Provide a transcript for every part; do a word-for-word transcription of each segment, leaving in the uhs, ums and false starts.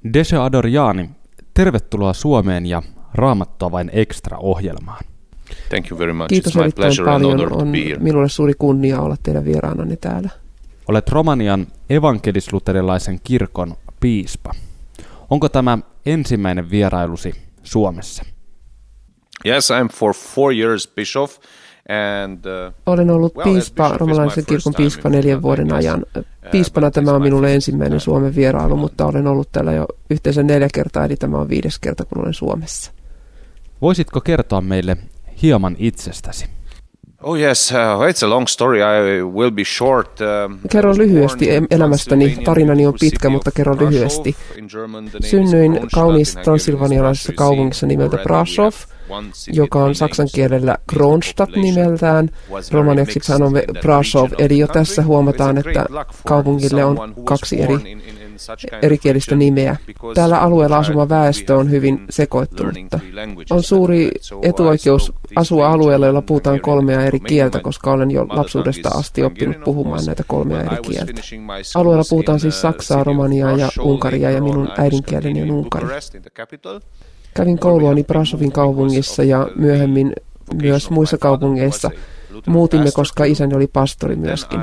Desio Adorjani, tervetuloa Suomeen ja Raamattua vain extra-ohjelmaan. Thank you very much. Kiitos erittäin paljon. On minulle suuri kunnia olla teidän vieraananne täällä. Olet Romanian evankelis-luterilaisen kirkon piispa. Onko tämä ensimmäinen vierailusi Suomessa? Yes, I'm for four years bishop. And, uh, Olen ollut piispa, romanialaisen kirkon piispa neljän vuoden ajan. Piispana tämä on minulle ensimmäinen Suomen vierailu, mutta olen ollut täällä jo yhteensä neljä kertaa, eli tämä on viides kerta, kun olen Suomessa. Voisitko kertoa meille hieman itsestäsi? Oh yes, uh, it's a long story. I will be short. Uh, kerron lyhyesti elämästäni. Tarinani on pitkä, mutta kerron lyhyesti. Synnyin kauniissa transilvanialaisessa kaupungissa nimeltä Brașov, joka on saksan kielellä Kronstadt nimeltään. Romaniaksi sanomme Brașov, eli jo tässä huomataan, että kaupungille on kaksi eri erikielistä nimeä. Tällä alueella asuva väestö on hyvin sekoittunutta. On suuri etuoikeus asua alueella, jolla puhutaan kolmea eri kieltä, koska olen jo lapsuudesta asti oppinut puhumaan näitä kolmea eri kieltä. Alueella puhutaan siis saksaa, romaniaa ja unkaria, ja minun äidinkieleni on unkari. Kävin kouluani Brașovin kaupungissa ja myöhemmin myös muissa kaupungeissa. Muutimme, koska isäni oli pastori myöskin.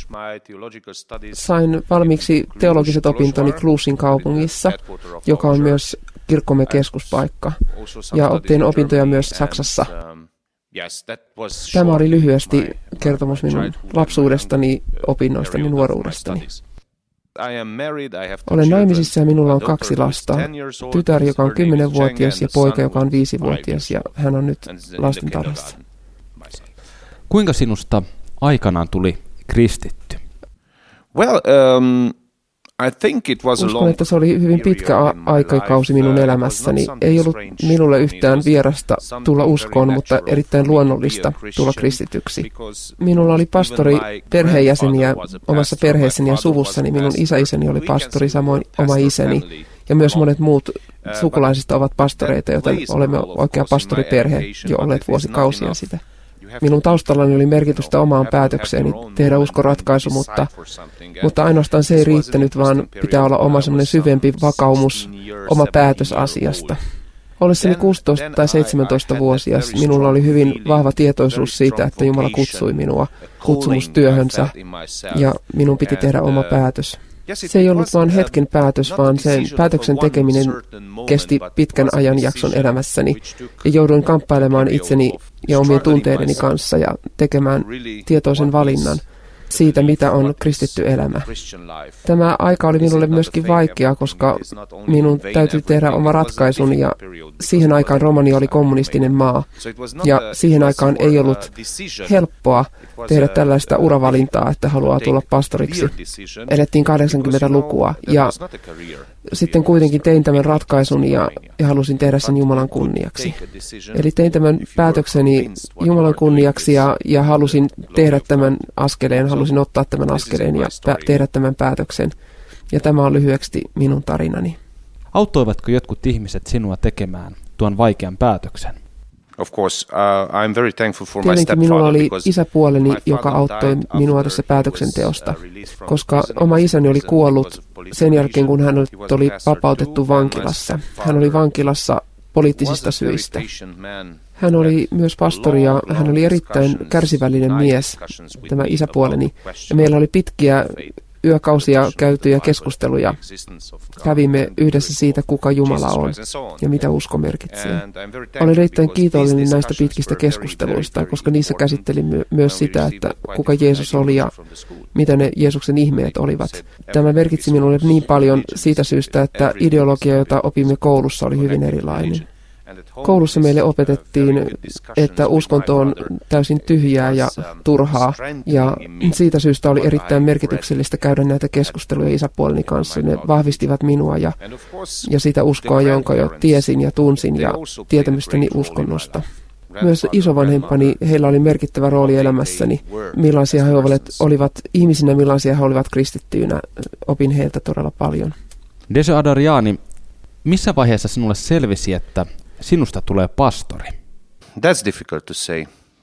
Sain valmiiksi teologiset opintoni Clujin kaupungissa, joka on myös kirkkomme keskuspaikka, ja tein opintoja myös Saksassa. Tämä oli lyhyesti kertomus minun lapsuudestani, opinnoistani, nuoruudestani. Olen naimisissa ja minulla on kaksi lasta. Tytär, joka on kymmenvuotias, ja poika, joka on viisivuotias, ja hän on nyt lastentarhassa. Kuinka sinusta aikanaan tuli kristitty? Well, um, I think it was Uskon, että se oli hyvin pitkä a- aikakausi minun elämässäni. Ei ollut minulle yhtään vierasta tulla uskoon, mutta erittäin luonnollista tulla kristityksi. Minulla oli pastori perheenjäseniä omassa perheessäni ja suvussani. Minun isäiseni oli pastori, samoin oma isäni. Ja myös monet muut sukulaisista ovat pastoreita, joten olemme oikea pastoriperhe jo olleet vuosikausia sitä. Minun taustallani oli merkitystä omaan päätökseeni tehdä uskoratkaisu, mutta, mutta ainoastaan se ei riittänyt, vaan pitää olla oma semmoinen syvempi vakaumus, oma päätös asiasta. Ollessani kuusitoista tai seitsemäntoista-vuotias minulla oli hyvin vahva tietoisuus siitä, että Jumala kutsui minua kutsumustyöhönsä ja minun piti tehdä oma päätös. Se ei ollut vain hetken päätös, vaan sen päätöksen tekeminen kesti pitkän ajanjakson elämässäni ja jouduin kamppailemaan itseni ja omien tunteideni kanssa ja tekemään tietoisen valinnan siitä, mitä on kristitty elämä. Tämä aika oli minulle myöskin vaikeaa, koska minun täytyi tehdä oma ratkaisun ja siihen aikaan Romania oli kommunistinen maa ja siihen aikaan ei ollut helppoa tehdä tällaista uravalintaa, että haluaa tulla pastoriksi. Elettiin kahdeksankymmentälukua ja sitten kuitenkin tein tämän ratkaisun ja, ja halusin tehdä sen Jumalan kunniaksi. Eli tein tämän päätökseni Jumalan kunniaksi ja, ja halusin tehdä tämän askeleen, halusin ottaa tämän askeleen ja pä- tehdä tämän päätöksen. Ja tämä on lyhyesti minun tarinani. Auttoivatko jotkut ihmiset sinua tekemään tuon vaikean päätöksen? Of course, uh, I'm very thankful for my Tietenkin minulla oli stepfather, isäpuoleni, joka auttoi minua tässä päätöksenteosta, koska oma isäni oli kuollut sen jälkeen, kun hän oli vapautettu vankilassa. Hän oli vankilassa poliittisista syistä. Hän oli myös pastori ja hän oli erittäin kärsivällinen mies, tämä isäpuoleni. Ja meillä oli pitkiä yökausia käytyjä keskusteluja. Kävimme yhdessä siitä, kuka Jumala on ja mitä usko merkitsee. Olen erittäin kiitollinen näistä pitkistä keskusteluista, koska niissä käsittelin my- myös sitä, että kuka Jeesus oli ja mitä ne Jeesuksen ihmeet olivat. Tämä merkitsi minulle niin paljon siitä syystä, että ideologia, jota opimme koulussa, oli hyvin erilainen. Koulussa meille opetettiin, että uskonto on täysin tyhjää ja turhaa, ja siitä syystä oli erittäin merkityksellistä käydä näitä keskusteluja isäpuoleni kanssa. Ne vahvistivat minua ja, ja sitä uskoa, jonka jo tiesin ja tunsin, ja tietämystäni uskonnosta. Myös isovanhempani, heillä oli merkittävä rooli elämässäni, millaisia he olivat ihmisinä, millaisia he olivat kristittyinä. Opin heiltä todella paljon. Desio Adorjani, missä vaiheessa sinulle selvisi, että sinusta tulee pastori? That's difficult to say.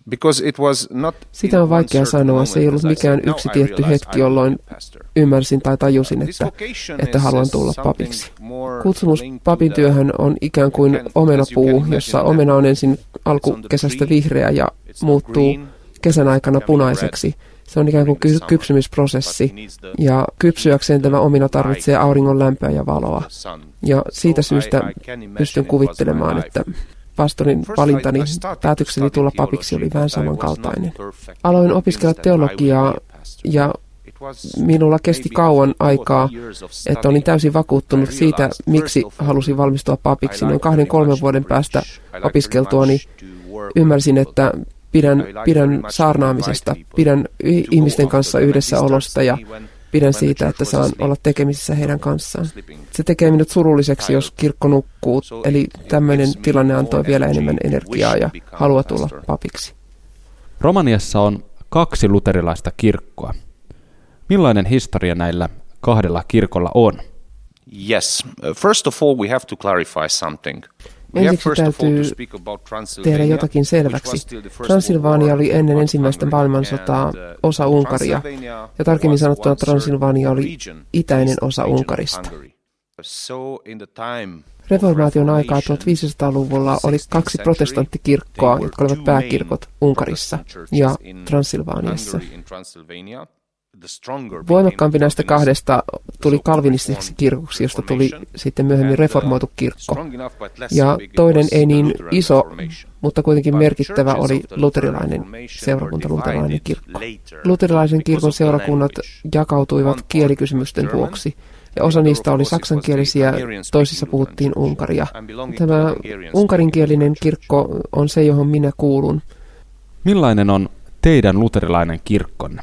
Sitä on vaikea sanoa. Se ei ollut mikään yksi tietty hetki, jolloin ymmärsin tai tajusin, että, että haluan tulla papiksi. Kutsumus papin työhön on ikään kuin omenapuu, jossa omena on ensin alkukesästä vihreä ja muuttuu kesän aikana punaiseksi. Se on ikään kuin ky- kypsymisprosessi, ja kypsyäkseen tämä omena tarvitsee auringon lämpöä ja valoa. Ja siitä syystä pystyn kuvittelemaan, että pastorin valintani, päätökseni tulla papiksi oli vähän samankaltainen. Aloin opiskella teologiaa, ja minulla kesti kauan aikaa, että olin täysin vakuuttunut siitä, miksi halusin valmistua papiksi. Noin kahden kolmen vuoden päästä opiskeltuani ymmärsin, että Pidän, pidän saarnaamisesta, pidän ihmisten kanssa yhdessäolosta ja pidän siitä, että saan olla tekemisissä heidän kanssaan. Se tekee minut surulliseksi, jos kirkko nukkuu, eli tämmöinen tilanne antoi vielä enemmän energiaa ja halua tulla papiksi. Romaniassa on kaksi luterilaista kirkkoa. Millainen historia näillä kahdella kirkolla on? Yes. First of all, we have to clarify something. Ensiksi täytyy tehdä jotakin selväksi. Transilvania oli ennen ensimmäistä maailmansotaa osa Unkaria, ja tarkemmin sanottuna Transilvania oli itäinen osa Unkarista. Reformaation aikaa tuhatviisisataaluvulla oli kaksi protestanttikirkkoa, jotka olivat pääkirkot Unkarissa ja Transilvaniassa. Voimakkaampi näistä kahdesta tuli kalvinistiseksi kirkoksi, josta tuli sitten myöhemmin reformoitu kirkko. Ja toinen ei niin iso, mutta kuitenkin merkittävä oli luterilainen seurakunta, luterilainen kirkko. Luterilaisen kirkon seurakunnat jakautuivat kielikysymysten vuoksi. Ja osa niistä oli saksankielisiä, toisissa puhuttiin unkaria. Tämä unkarinkielinen kirkko on se, johon minä kuulun. Millainen on teidän luterilainen kirkkonne?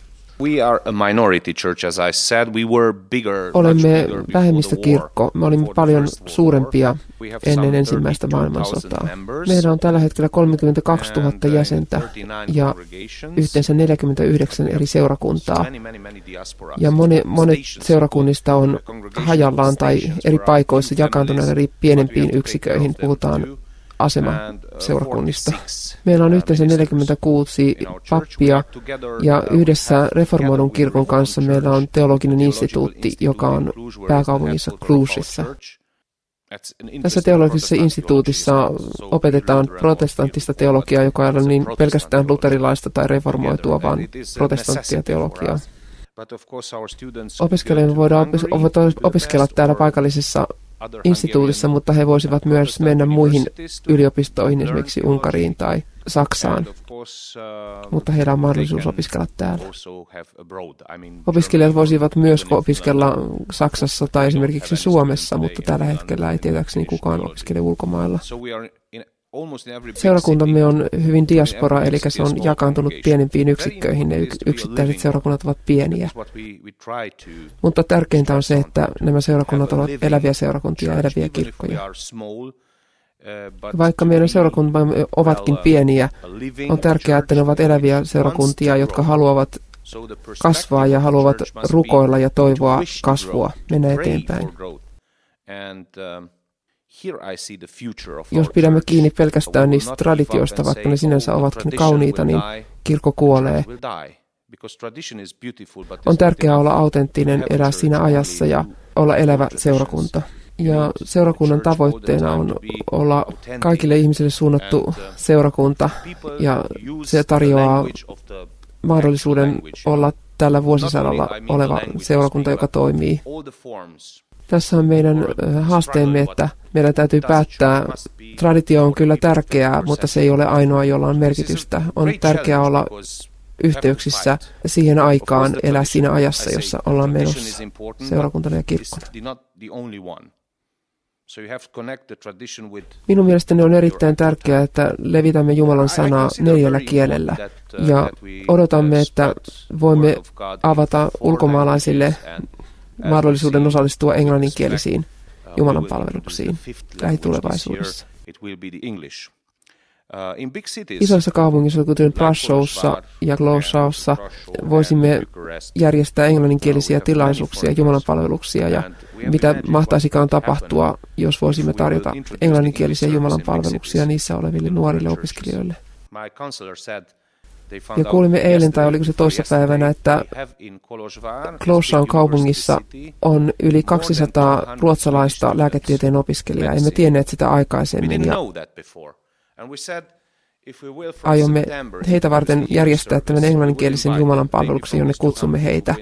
Olemme vähemmistökirkko. Me olimme paljon suurempia ennen ensimmäistä maailmansotaa. Meillä on tällä hetkellä kolmekymmentäkaksituhatta jäsentä ja yhteensä neljäkymmentäyhdeksän eri seurakuntaa. Ja monet, monet seurakunnista on hajallaan tai eri paikoissa jakaantuneena eri pienempiin yksiköihin. Puhutaan asemaseurakunnista. Meillä on yhteensä neljäkymmentäkuusi pappia ja yhdessä reformoidun kirkon kanssa meillä on teologinen instituutti, joka on pääkaupungissa Clujissa. Tässä teologisessa instituutissa opetetaan protestanttista teologiaa, joka ei ole niin pelkästään luterilaista tai reformoitua, vaan protestanttia teologiaa. Opiskelijoille voidaan opiskella täällä paikallisessa instituutissa, mutta he voisivat myös mennä muihin yliopistoihin, esimerkiksi Unkariin tai Saksaan, mutta heillä on mahdollisuus opiskella täällä. Opiskelijat voisivat myös opiskella Saksassa tai esimerkiksi Suomessa, mutta tällä hetkellä ei tietääkseni kukaan opiskele ulkomailla. Seurakuntamme on hyvin diaspora, eli se on jakaantunut pienempiin yksikköihin. Ne yksittäiset seurakunnat ovat pieniä. Mutta tärkeintä on se, että nämä seurakunnat ovat eläviä seurakuntia ja eläviä kirkkoja. Vaikka meidän seurakuntamme ovatkin pieniä, on tärkeää, että ne ovat eläviä seurakuntia, jotka haluavat kasvaa ja haluavat rukoilla ja toivoa kasvua, mennä eteenpäin. Jos pidämme kiinni pelkästään niistä traditioista, vaikka ne sinänsä ovatkin kauniita, niin kirkko kuolee. On tärkeää olla autenttinen, elää siinä ajassa ja olla elävä seurakunta. Ja seurakunnan tavoitteena on olla kaikille ihmisille suunnattu seurakunta, ja se tarjoaa mahdollisuuden olla tällä vuosisadalla oleva seurakunta, joka toimii. Tässä on meidän haasteemme, että meidän täytyy päättää, traditio on kyllä tärkeää, mutta se ei ole ainoa, jolla on merkitystä. On tärkeää olla yhteyksissä siihen aikaan, elää siinä ajassa, jossa ollaan menossa seurakuntana ja kirkkona. Minun mielestäni on erittäin tärkeää, että levitämme Jumalan sanaa neljällä kielellä ja odotamme, että voimme avata ulkomaalaisille mahdollisuuden osallistua englanninkielisiin Jumalan palveluksiin lähitulevaisuudessa. Isoissa kaupungissa, kuten Brasowssa ja Glosaussa, voisimme järjestää englanninkielisiä tilaisuuksia, Jumalan palveluksia, ja mitä mahtaisikaan tapahtua, jos voisimme tarjota englanninkielisiä Jumalan palveluksia niissä oleville nuorille opiskelijoille. Ja kuulimme eilen, tai oliko se toissapäivänä, että Kloshaun kaupungissa on yli kaksisataa ruotsalaista lääketieteen opiskelijaa. Emme tienneet sitä aikaisemmin. Ja aiomme heitä varten järjestää tämän englanninkielisen Jumalan palveluksen, jonne kutsumme heitä.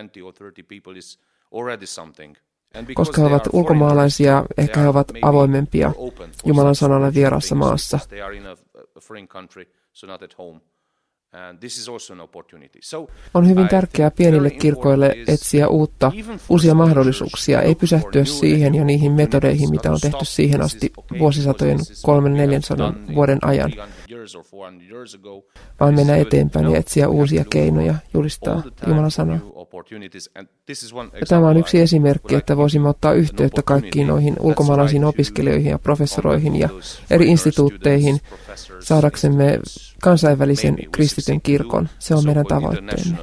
Koska he ovat ulkomaalaisia, ehkä he ovat avoimempia Jumalan sanalle vieraassa maassa. On hyvin tärkeää pienille kirkoille etsiä uutta, uusia mahdollisuuksia, ei pysähtyä siihen ja niihin metodeihin, mitä on tehty siihen asti vuosisatojen kolmen neljänsadan vuoden ajan, vaan mennä eteenpäin ja etsiä uusia keinoja julistaa Jumalan sanaa. Ja tämä on yksi esimerkki, että voisimme ottaa yhteyttä kaikkiin noihin ulkomaalaisiin opiskelijoihin ja professoroihin ja eri instituutteihin saadaksemme kansainvälisen kristityn kirkon. Se on meidän tavoitteemme.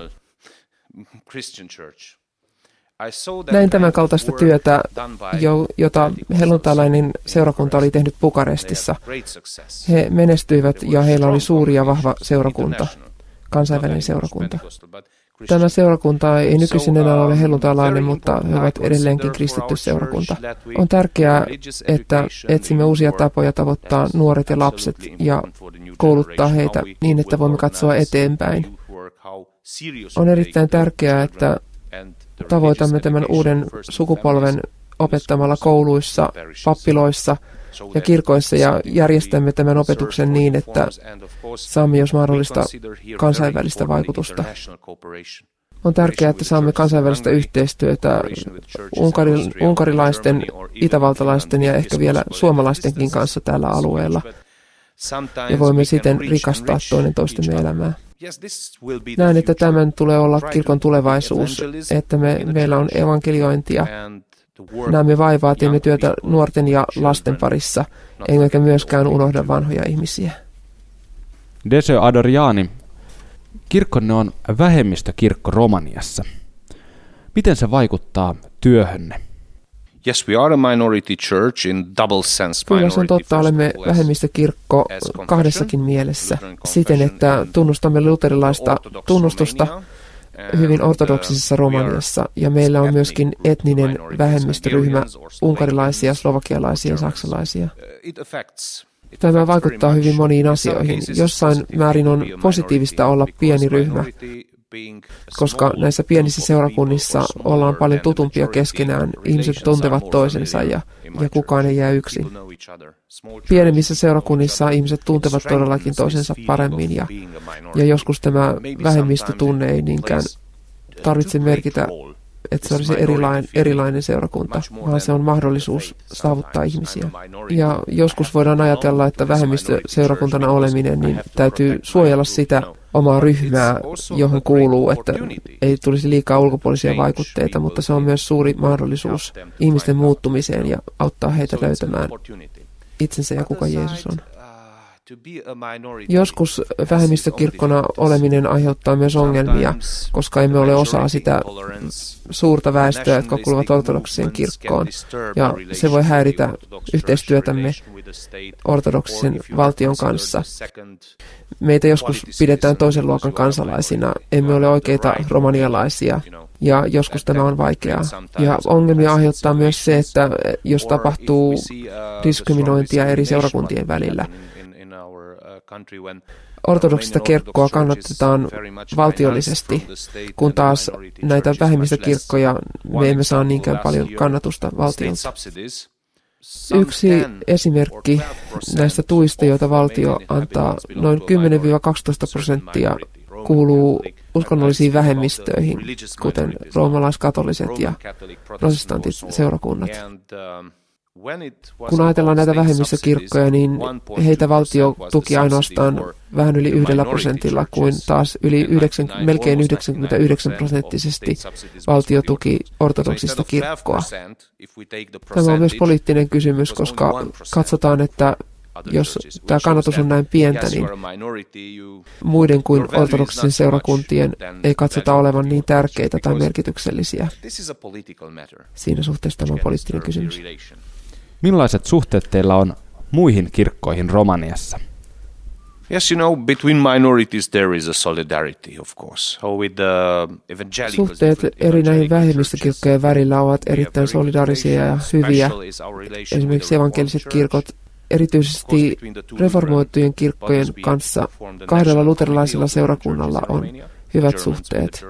Näin tämän kaltaista työtä, jota helluntalainen seurakunta oli tehnyt Bukarestissa. He menestyivät ja heillä oli suuri ja vahva seurakunta, kansainvälinen seurakunta. Tämä seurakunta ei nykyisin enää ole helluntalainen, mutta he ovat edelleenkin kristitty seurakunta. On tärkeää, että etsimme uusia tapoja tavoittaa nuoret ja lapset ja kouluttaa heitä niin, että voimme katsoa eteenpäin. On erittäin tärkeää, että tavoitamme tämän uuden sukupolven opettamalla kouluissa, pappiloissa ja kirkoissa ja järjestämme tämän opetuksen niin, että saamme jos mahdollista kansainvälistä vaikutusta. On tärkeää, että saamme kansainvälistä yhteistyötä unkari- unkarilaisten, itävaltalaisten ja ehkä vielä suomalaistenkin kanssa tällä alueella. Ja voimme siten rikastaa toinen toistemme elämää. Näen, että tämän tulee olla kirkon tulevaisuus, että me, meillä on evankeliointia. Näemme vaivaa, teemme työtä nuorten ja lasten parissa, emmekä myöskään unohda vanhoja ihmisiä. Desö Adorjani, kirkkonne on vähemmistökirkko Romaniassa. Miten se vaikuttaa työhönne? Yes, we are a minority church in double sense. Kyllä se on totta, olemme vähemmistökirkko kahdessakin mielessä. Siten, että tunnustamme luterilaista tunnustusta hyvin ortodoksisessa Romaniassa, ja meillä on myöskin etninen vähemmistöryhmä, unkarilaisia, slovakialaisia ja saksalaisia. Tämä vaikuttaa hyvin moniin asioihin. Jossain määrin on positiivista olla pieni ryhmä, koska näissä pienissä seurakunnissa ollaan paljon tutumpia keskenään, ihmiset tuntevat toisensa ja, ja kukaan ei jää yksin. Pienemmissä seurakunnissa ihmiset tuntevat todellakin toisensa paremmin ja, ja joskus tämä vähemmistötunne ei niinkään tarvitse merkitä, että se olisi erilainen, erilainen seurakunta, vaan se on mahdollisuus saavuttaa ihmisiä. Ja joskus voidaan ajatella, että vähemmistöseurakuntana oleminen, niin täytyy suojella sitä omaa ryhmää, johon kuuluu, että ei tulisi liikaa ulkopuolisia vaikutteita, mutta se on myös suuri mahdollisuus ihmisten muuttumiseen ja auttaa heitä löytämään itsensä ja kuka Jeesus on. Joskus vähemmistökirkkona oleminen aiheuttaa myös ongelmia, koska emme ole osa sitä suurta väestöä, jotka kuuluvat ortodoksiseen kirkkoon. Ja se voi häiritä yhteistyötämme ortodoksisen valtion kanssa. Meitä joskus pidetään toisen luokan kansalaisina, emme ole oikeita romanialaisia, ja joskus tämä on vaikeaa. Ja ongelmia aiheuttaa myös se, että jos tapahtuu diskriminointia eri seurakuntien välillä, ortodoksista kirkkoa kannatetaan valtiollisesti, kun taas näitä vähemmistökirkkoja me emme saa niinkään paljon kannatusta valtiolta. Yksi esimerkki näistä tuista, joita valtio antaa, noin kymmenen kaksitoista prosenttia kuuluu uskonnollisiin vähemmistöihin, kuten roomalaiskatoliset ja protestantit seurakunnat. Kun ajatellaan näitä vähemmistökirkkoja, niin heitä valtio tuki ainoastaan vähän yli yhdellä prosentilla, kuin taas yli yhdeksän, melkein yhdeksänkymmentäyhdeksän prosenttisesti valtio tuki ortodoksista kirkkoa. Tämä on myös poliittinen kysymys, koska katsotaan, että jos tämä kannatus on näin pientä, niin muiden kuin ortodoksisen seurakuntien ei katsota olevan niin tärkeitä tai merkityksellisiä. Siinä suhteessa tämä on poliittinen kysymys. Millaiset suhteet teillä on muihin kirkkoihin Romaniassa? Yes, you know, between minorities there is a solidarity, of course. So with the evangelicals, suhteet eri näihin vähemmistökirkkojen välillä ovat erittäin solidaarisia ja hyviä. Esimerkiksi evankeliset kirkot, erityisesti reformoitujen kirkkojen kanssa, kahdella luterilaisella seurakunnalla on hyvät suhteet.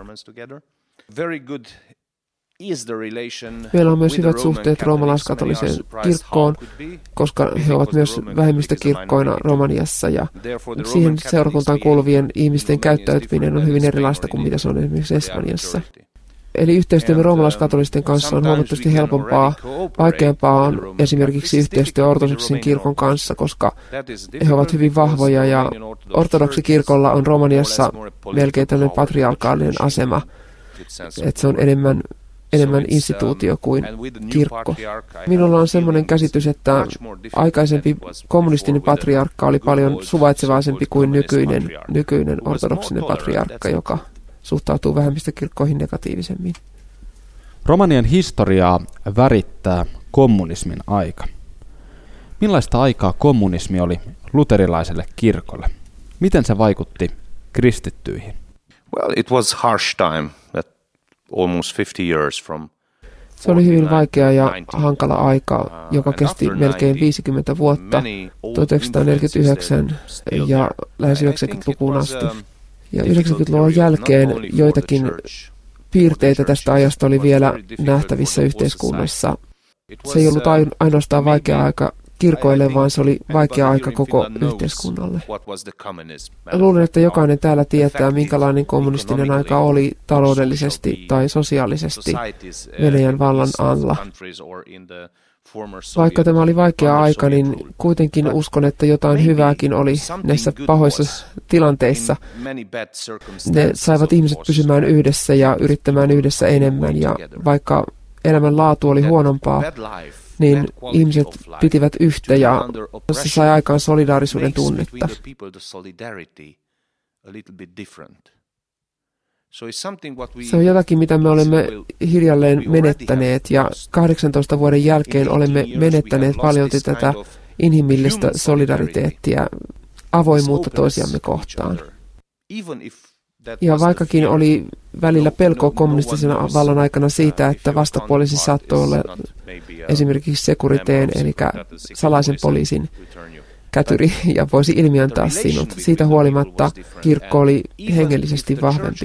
Meillä on myös hyvät suhteet roomalaiskatoliseen kirkkoon, koska he ovat myös vähemmistökirkkoina Romaniassa, ja siihen seurakuntaan kuuluvien ihmisten käyttäytyminen on hyvin erilaista kuin mitä se on esimerkiksi Espanjassa. Eli yhteistyömme roomalaiskatolisten kanssa on huomattavasti helpompaa. Vaikeampaa on esimerkiksi yhteistyö ortodoksin kirkon kanssa, koska he ovat hyvin vahvoja, ja ortodoksikirkolla on Romaniassa melkein tällainen patriarkaalinen asema, että se on enemmän enemmän instituutio kuin kirkko. Minulla on sellainen käsitys, että aikaisempi kommunistinen patriarkka oli paljon suvaitsevaisempi kuin nykyinen, nykyinen ortodoksinen patriarkka, joka suhtautuu vähemmistökirkkoihin negatiivisemmin. Romanian historiaa värittää kommunismin aika. Millaista aikaa kommunismi oli luterilaiselle kirkolle? Miten se vaikutti kristittyihin? Well, it was harsh time. Almost fifty years from Se oli hyvin vaikea ja hankala aika, joka kesti melkein viisikymmentä vuotta, tuhatyhdeksänsataaneljäkymmentäyhdeksän ja lähes yhdeksänkymmentälukuun asti. Ja yhdeksänkymmentäluvun jälkeen joitakin piirteitä tästä ajasta oli vielä nähtävissä yhteiskunnassa. Se ei ollut ainoastaan vaikea aika kirkoille, vaan se oli vaikea aika koko yhteiskunnalle. Luulen, että jokainen täällä tietää, minkälainen kommunistinen aika oli taloudellisesti tai sosiaalisesti Venäjän vallan alla. Vaikka tämä oli vaikea aika, niin kuitenkin uskon, että jotain hyvääkin oli näissä pahoissa tilanteissa. Ne saivat ihmiset pysymään yhdessä ja yrittämään yhdessä enemmän, ja vaikka elämän laatu oli huonompaa, niin ihmiset pitivät yhtä, ja se sai aikaan solidaarisuuden tunnetta. Se on jotakin, mitä me olemme hiljalleen menettäneet, ja kahdeksantoista vuoden jälkeen olemme menettäneet paljolti tätä inhimillistä solidariteettia, avoimuutta toisiamme kohtaan. Ja vaikkakin oli välillä pelkoa kommunistisen vallan aikana siitä, että vastapuolisi saattoi olla esimerkiksi Securiteen, eli salaisen poliisin kätyri, ja voisi ilmiantaa sinut. Siitä huolimatta kirkko oli hengellisesti vahvempi.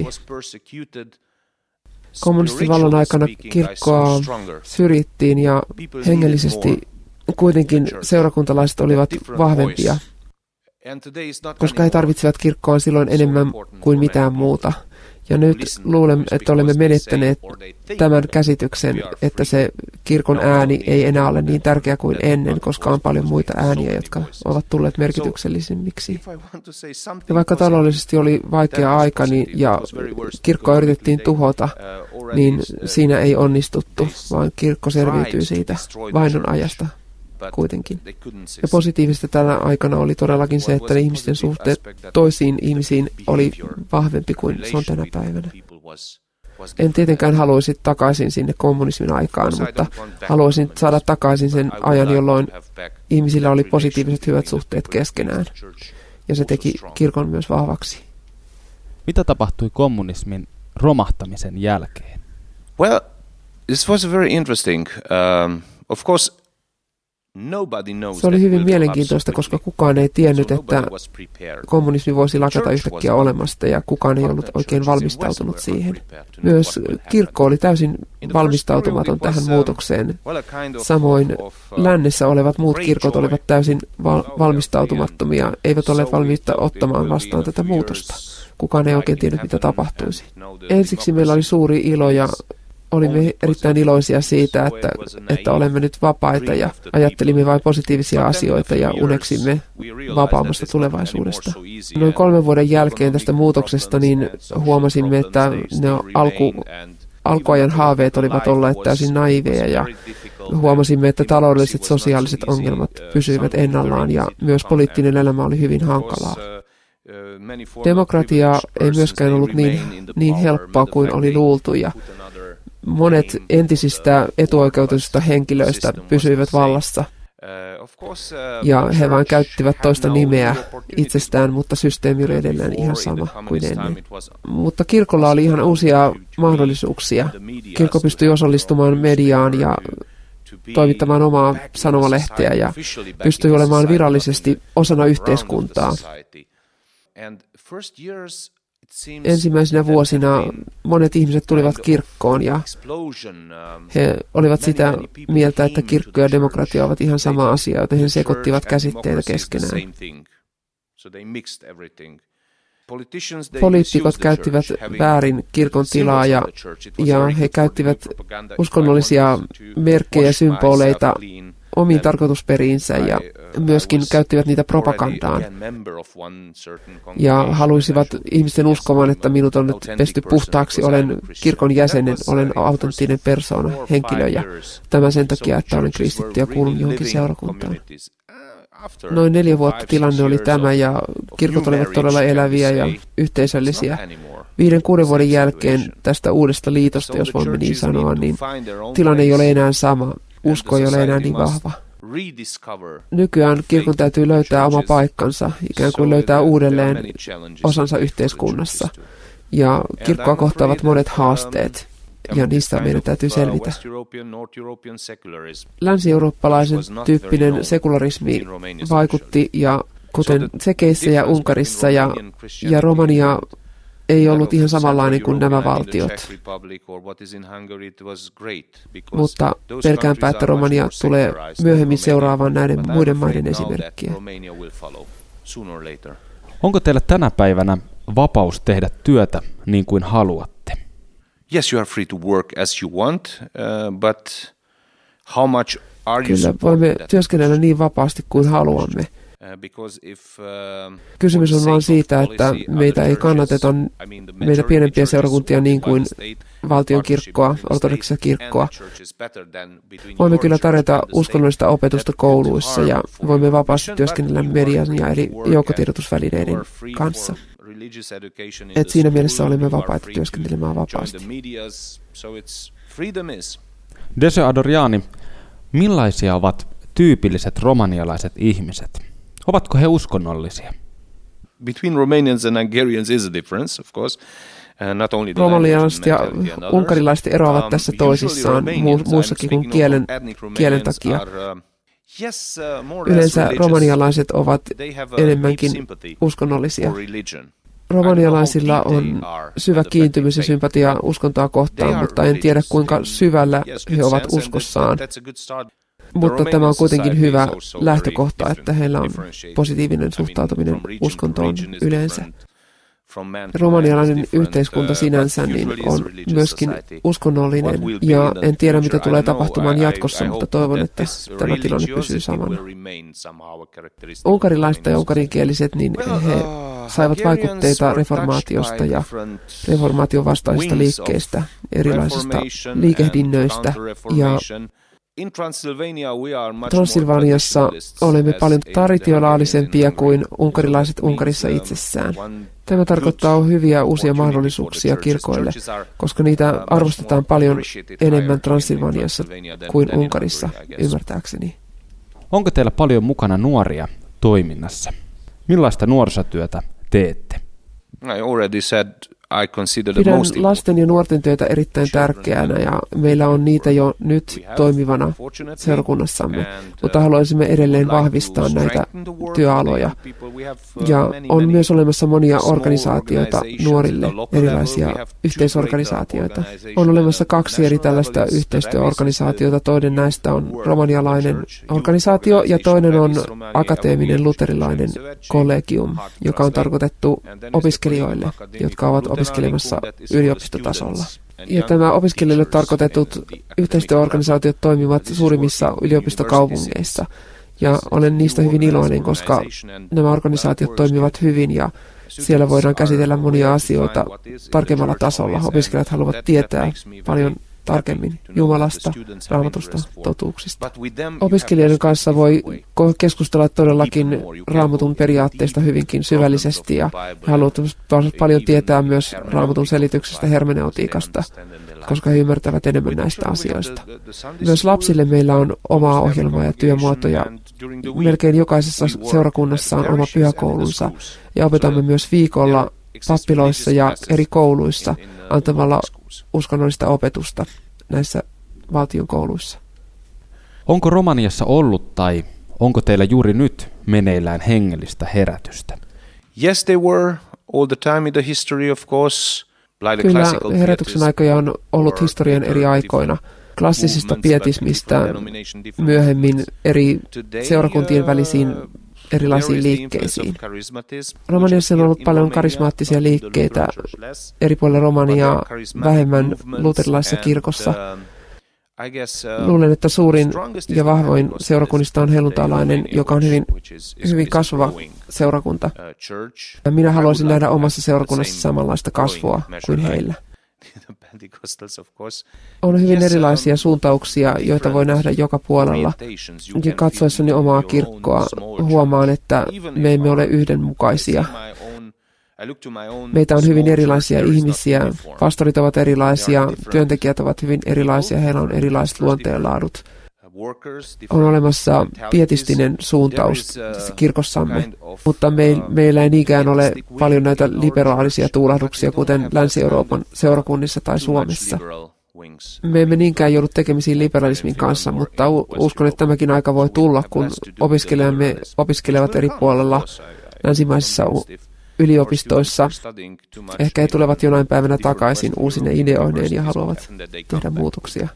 Kommunistin vallan aikana kirkkoa syrjittiin, ja hengellisesti kuitenkin seurakuntalaiset olivat vahvempia, koska he tarvitsivat kirkkoa silloin enemmän kuin mitään muuta. Ja nyt luulen, että olemme menettäneet tämän käsityksen, että se kirkon ääni ei enää ole niin tärkeä kuin ennen, koska on paljon muita ääniä, jotka ovat tulleet merkityksellisemmiksi. Ja vaikka taloudellisesti oli vaikea aika niin, ja kirkkoa yritettiin tuhota, niin siinä ei onnistuttu, vaan kirkko selviytyi siitä vainon ajasta kuitenkin. Ja positiivista tällä aikana oli todellakin se, että ne ihmisten suhteet toisiin ihmisiin oli vahvempi kuin se on tänä päivänä. En tietenkään haluaisi takaisin sinne kommunismin aikaan, mutta haluaisin saada takaisin sen ajan, jolloin ihmisillä oli positiiviset hyvät suhteet keskenään. Ja se teki kirkon myös vahvaksi. Mitä tapahtui kommunismin romahtamisen jälkeen? Well, this was very interesting. Um, of course, se oli hyvin mielenkiintoista, koska kukaan ei tiennyt, että kommunismi voisi lakata yhtäkkiä olemasta, ja kukaan ei ollut oikein valmistautunut siihen. Myös kirkko oli täysin valmistautumaton tähän muutokseen. Samoin lännessä olevat muut kirkot olivat täysin val- valmistautumattomia, eivät olleet valmiita ottamaan vastaan tätä muutosta. Kukaan ei oikein tiennyt, mitä tapahtuisi. Ensiksi meillä oli suuri ilo, ja olimme erittäin iloisia siitä, että, että olemme nyt vapaita, ja ajattelimme vain positiivisia asioita ja uneksimme vapaammasta tulevaisuudesta. Noin kolmen vuoden jälkeen tästä muutoksesta niin huomasimme, että ne alku, alkuajan haaveet olivat olleet täysin naiveja, ja huomasimme, että taloudelliset sosiaaliset ongelmat pysyivät ennallaan, ja myös poliittinen elämä oli hyvin hankalaa. Demokratia ei myöskään ollut niin, niin helppoa kuin oli luultu, ja monet entisistä etuoikeutetuista henkilöistä pysyivät vallassa. Ja he vain käyttivät toista nimeä itsestään, mutta systeemi oli edelleen ihan sama kuin ennen. Mutta kirkolla oli ihan uusia mahdollisuuksia. Kirkko pystyi osallistumaan mediaan ja toimittamaan omaa sanomalehteä ja pystyi olemaan virallisesti osana yhteiskuntaa. Ensimmäisenä vuosina monet ihmiset tulivat kirkkoon ja he olivat sitä mieltä, että kirkko ja demokratia ovat ihan sama asia, joten he sekoittivat käsitteitä keskenään. Poliitikot käyttivät väärin kirkon tilaa ja, ja he käyttivät uskonnollisia merkkejä ja symboleita omiin tarkoitusperiinsä ja myöskin käyttivät niitä propagandaan. Ja haluaisivat ihmisten uskomaan, että minut on nyt pesty puhtaaksi, olen kirkon jäsenen, olen autenttinen persoona, henkilö ja tämä sen takia, että olen kristitty ja kuulun johonkin seurakuntaan. Noin neljä vuotta tilanne oli tämä ja kirkot olivat todella eläviä ja yhteisöllisiä. Viiden kuuden vuoden jälkeen tästä uudesta liitosta, jos voimme niin sanoa, niin tilanne ei ole enää sama. Usko ei ole enää niin vahva. Nykyään kirkon täytyy löytää oma paikkansa, ikään kuin löytää uudelleen osansa yhteiskunnassa. Ja kirkkoa kohtaavat monet haasteet, ja niistä meidän täytyy selvitä. Länsi-eurooppalaisen tyyppinen sekularismi vaikutti, ja kuten Tsekeissä ja Unkarissa ja, ja Romania ei ollut ihan samanlainen kuin nämä valtiot. Mutta pelkäänpä, että Romania tulee myöhemmin seuraamaan näiden muiden maiden esimerkkiä. Onko teillä tänä päivänä vapaus tehdä työtä niin kuin haluatte? Yes, you are free to work as you want, uh, but how much are you Kyllä, voimme työskennellä niin vapaasti kuin haluamme. Kysymys on vain siitä, että meitä ei kannateta meitä pienempiä seurakuntia niin kuin valtion kirkkoa, ortodoksista kirkkoa. Voimme kyllä tarjota uskonnollista opetusta kouluissa ja voimme vapaasti työskennellä median ja eri joukkotiedotusvälineiden kanssa. Et siinä mielessä olimme vapaita työskentelemään vapaasti. Dese Adorjani, millaisia ovat tyypilliset romanialaiset ihmiset? Ovatko he uskonnollisia? Between Romanians and Hungarians is a difference, of course. Romanialaiset ja unkarilaiset eroavat tässä toisissaan mu- muussakin kuin kielen, kielen takia. Yleensä romanialaiset ovat enemmänkin uskonnollisia. Romanialaisilla on syvä kiintymys ja sympatia uskontoa kohtaan, mutta en tiedä kuinka syvällä he ovat uskossaan. Mutta tämä on kuitenkin hyvä lähtökohta, että heillä on positiivinen suhtautuminen uskontoon yleensä. Romanialainen yhteiskunta sinänsä niin on myöskin uskonnollinen, ja en tiedä mitä tulee tapahtumaan jatkossa, mutta toivon, että tämä tilanne pysyy samana. Unkarilaiset ja unkarinkieliset, niin he saivat vaikutteita reformaatiosta ja reformaation vastaisista liikkeistä, erilaisista liikehdinnöistä, ja Transilvaniassa olemme paljon traditionaalisempia kuin unkarilaiset Unkarissa itsessään. Tämä tarkoittaa hyviä uusia mahdollisuuksia kirkoille, koska niitä arvostetaan paljon enemmän Transilvaniassa kuin Unkarissa, ymmärtääkseni. Onko teillä paljon mukana nuoria toiminnassa? Millaista nuorisotyötä teette? I already said Pidän lasten ja nuorten työtä erittäin tärkeänä ja meillä on niitä jo nyt toimivana seurakunnassamme, mutta haluaisimme edelleen vahvistaa näitä työaloja. Ja on myös olemassa monia organisaatioita nuorille, erilaisia yhteisorganisaatioita. On olemassa kaksi eri tällaista yhteistyöorganisaatiota. Toinen näistä on romanialainen organisaatio ja toinen on akateeminen luterilainen kollegium, joka on tarkoitettu opiskelijoille, jotka ovat opiskelemassa yliopistotasolla. Ja tämä opiskelijoille tarkoitetut yhteistyöorganisaatiot toimivat suurimmissa yliopistokaupungeissa. Ja olen niistä hyvin iloinen, koska nämä organisaatiot toimivat hyvin ja siellä voidaan käsitellä monia asioita tarkemmalla tasolla. Opiskelijat haluavat tietää paljon tarkemmin Jumalasta, Raamatusta, totuuksista. Opiskelijoiden kanssa voi keskustella todellakin Raamatun periaatteista hyvinkin syvällisesti ja he haluavat paljon tietää myös Raamatun selityksestä hermeneutiikasta, koska he ymmärtävät enemmän näistä asioista. Myös lapsille meillä on omaa ohjelmaa ja työmuotoja melkein jokaisessa seurakunnassa on oma pyhäkoulunsa ja opetamme myös viikolla pappiloissa ja eri kouluissa antamalla uskonnollista opetusta näissä valtion kouluissa. Onko Romaniassa ollut tai onko teillä juuri nyt meneillään hengellistä herätystä? Yes, they were all the time in the history, of course. Kyllä, herätyksen aikoja on ollut historian eri aikoina. Klassisista pietismistä myöhemmin eri seurakuntien välisiin erilaisiin liikkeisiin. Romaniassa on ollut paljon karismaattisia liikkeitä eri puolilla Romaniaa, vähemmän luterilaisessa kirkossa. Luulen, että suurin ja vahvoin seurakunnista on helluntalainen, joka on hyvin, hyvin kasvava seurakunta. Minä haluaisin nähdä omassa seurakunnassa samanlaista kasvua kuin heillä. On hyvin erilaisia suuntauksia, joita voi nähdä joka puolella. Ja katsoessani omaa kirkkoa huomaan, että me emme ole yhdenmukaisia. Meitä on hyvin erilaisia ihmisiä, pastorit ovat erilaisia, työntekijät ovat hyvin erilaisia, heillä on erilaiset luonteenlaadut. On olemassa pietistinen suuntaus kirkossamme, mutta meillä ei niinkään ole paljon näitä liberaalisia tuulahduksia, kuten Länsi-Euroopan seurakunnissa tai Suomessa. Me emme niinkään joudu tekemisiin liberalismin kanssa, mutta uskon, että tämäkin aika voi tulla, kun opiskelijamme opiskelevat eri puolella länsimaisissa yliopistoissa. Ehkä he tulevat jonain päivänä takaisin uusine ideoineen ja haluavat tehdä muutoksia.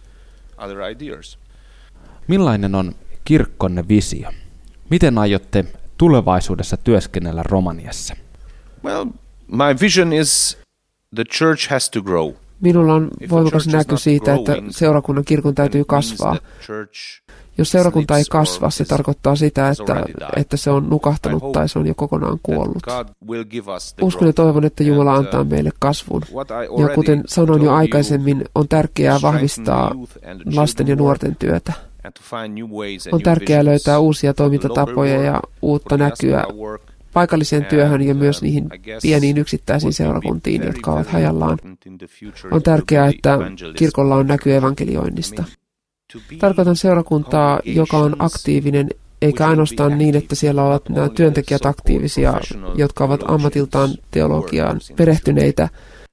Millainen on kirkkonne visio? Miten aiotte tulevaisuudessa työskennellä Romaniassa? Well, my vision is the church has to grow. Minulla on voimakas näky siitä, että seurakunnan kirkon täytyy kasvaa. Jos seurakunta ei kasva, se tarkoittaa sitä, että, että se on nukahtanut tai se on jo kokonaan kuollut. Uskon ja toivon, että Jumala antaa meille kasvun. Ja kuten sanoin jo aikaisemmin, on tärkeää vahvistaa lasten ja nuorten työtä. On tärkeää löytää uusia toimintatapoja ja uutta näkyä paikalliseen työhön ja myös niihin pieniin yksittäisiin seurakuntiin, jotka ovat hajallaan. On tärkeää, että kirkolla on näky evankelioinnista. Tarkoitan seurakuntaa, joka on aktiivinen, eikä ainoastaan niin, että siellä ovat nämä työntekijät aktiivisia, jotka ovat ammatiltaan teologiaan perehtyneitä,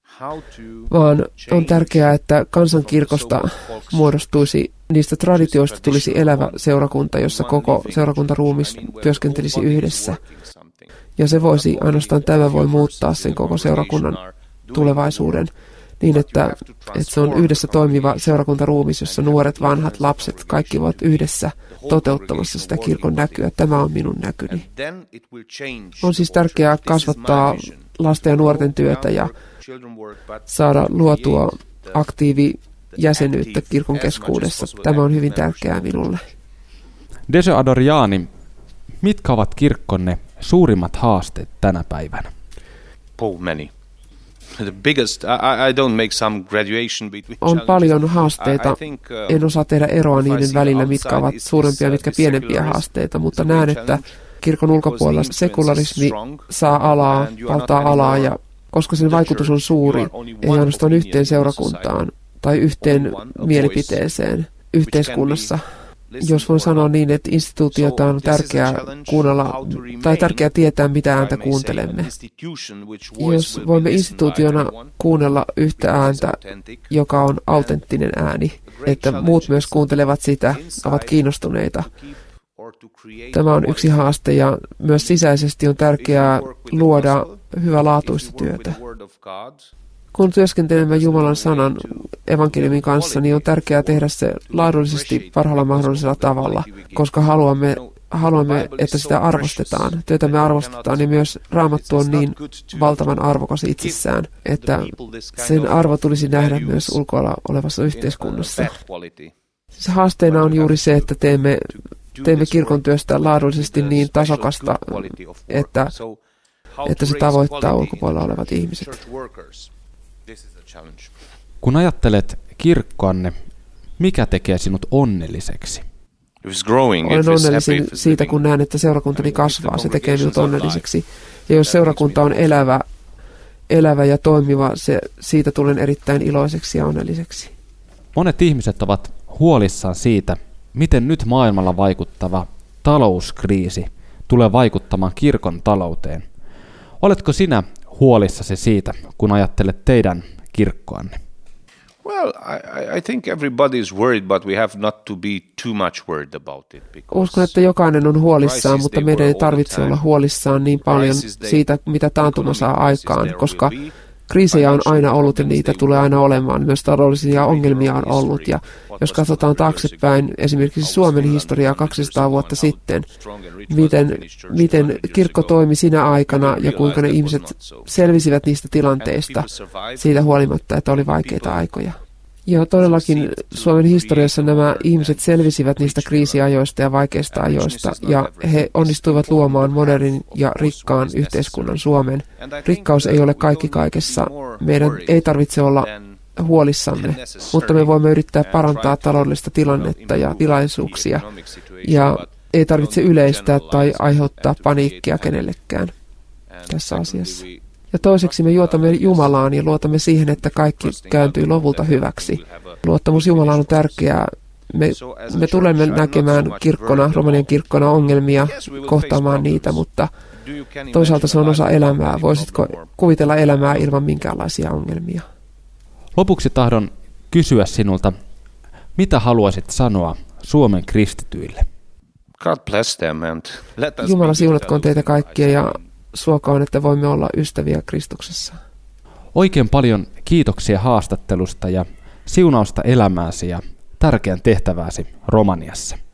vaan on tärkeää, että kansankirkosta muodostuisi, niistä traditioista tulisi elävä seurakunta, jossa koko seurakuntaruumis työskentelisi yhdessä. Ja se voisi, ainoastaan tämä voi muuttaa sen koko seurakunnan tulevaisuuden niin, että, että se on yhdessä toimiva seurakuntaruumis, jossa nuoret, vanhat, lapset, kaikki ovat yhdessä toteuttamassa sitä kirkon näkyä. Tämä on minun näkyni. On siis tärkeää kasvattaa lasten ja nuorten työtä ja saada luotua aktiivijäsenyyttä kirkon keskuudessa. Tämä on hyvin tärkeää minulle. Dejo Adorjani, mitkä ovat kirkkonne suurimmat haasteet tänä päivänä? Oh, many. The biggest, I, I don't make some graduation between on paljon haasteita. En osaa tehdä eroa niiden välillä, mitkä ovat suurempia, mitkä pienempiä haasteita, mutta näen, että kirkon ulkopuolella sekularismi saa alaa, valtaa alaa, ja koska sen vaikutus on suuri, ei ainoastaan yhteen seurakuntaan tai yhteen mielipiteeseen yhteiskunnassa. Jos voin sanoa niin, että instituutiota on tärkeää kuunnella, tai tärkeää tietää, mitä ääntä kuuntelemme. Jos voimme instituutiona kuunnella yhtä ääntä, joka on autenttinen ääni, että muut myös kuuntelevat sitä, ovat kiinnostuneita. Tämä on yksi haaste, ja myös sisäisesti on tärkeää luoda hyvälaatuista työtä. Kun työskentelemme Jumalan sanan evankeliumin kanssa, niin on tärkeää tehdä se laadullisesti parhaalla mahdollisella tavalla, koska haluamme, haluamme, että sitä arvostetaan. Työtämme arvostetaan, ja myös Raamattu on niin valtavan arvokas itsessään, että sen arvo tulisi nähdä myös ulkoilla olevassa yhteiskunnassa. Se haasteena on juuri se, että teemme, teemme kirkon työstä laadullisesti niin tasokasta, että, että se tavoittaa ulkopuolella olevat ihmiset. Kun ajattelet kirkkoanne, mikä tekee sinut onnelliseksi? Olen onnellisin siitä, kun näen, että seurakuntani kasvaa. Se tekee minut onnelliseksi. Ja jos seurakunta on elävä, elävä ja toimiva, se, siitä tulen erittäin iloiseksi ja onnelliseksi. Monet ihmiset ovat huolissaan siitä, miten nyt maailmalla vaikuttava talouskriisi tulee vaikuttamaan kirkon talouteen. Oletko sinä huolissasi siitä, kun ajattelet teidän kirkkoanne? Well, I, I think everybody is worried, but we have not to be too much worried about it. Uskon, että jokainen on huolissaan, mutta meidän ei tarvitse olla huolissaan niin paljon siitä, mitä taantuma saa aikaan, koska kriisejä on aina ollut ja niitä tulee aina olemaan. Myös taloudellisia ongelmia on ollut. Ja jos katsotaan taaksepäin esimerkiksi Suomen historiaa kaksisataa vuotta sitten, miten, miten kirkko toimi sinä aikana ja kuinka ne ihmiset selvisivät niistä tilanteista siitä huolimatta, että oli vaikeita aikoja. Joo, todellakin Suomen historiassa nämä ihmiset selvisivät niistä kriisiajoista ja vaikeista ajoista, ja he onnistuivat luomaan modernin ja rikkaan yhteiskunnan Suomen. Rikkaus ei ole kaikki kaikessa. Meidän ei tarvitse olla huolissamme, mutta me voimme yrittää parantaa taloudellista tilannetta ja tilaisuuksia, ja ei tarvitse yleistää tai aiheuttaa paniikkia kenellekään tässä asiassa. Ja toiseksi me luotamme Jumalaan ja luotamme siihen, että kaikki kääntyy lopulta hyväksi. Luottamus Jumalaan on tärkeää. Me, me tulemme näkemään kirkkona, Romanian kirkkona ongelmia, kohtaamaan niitä, mutta toisaalta se on osa elämää. Voisitko kuvitella elämää ilman minkäänlaisia ongelmia? Lopuksi tahdon kysyä sinulta, mitä haluaisit sanoa Suomen kristityille? God bless them and let us Jumala siunatkoon teitä kaikkia ja suokoon, että voimme olla ystäviä Kristuksessa. Oikein paljon kiitoksia haastattelusta ja siunausta elämääsi ja tärkeän tehtävääsi Romaniassa.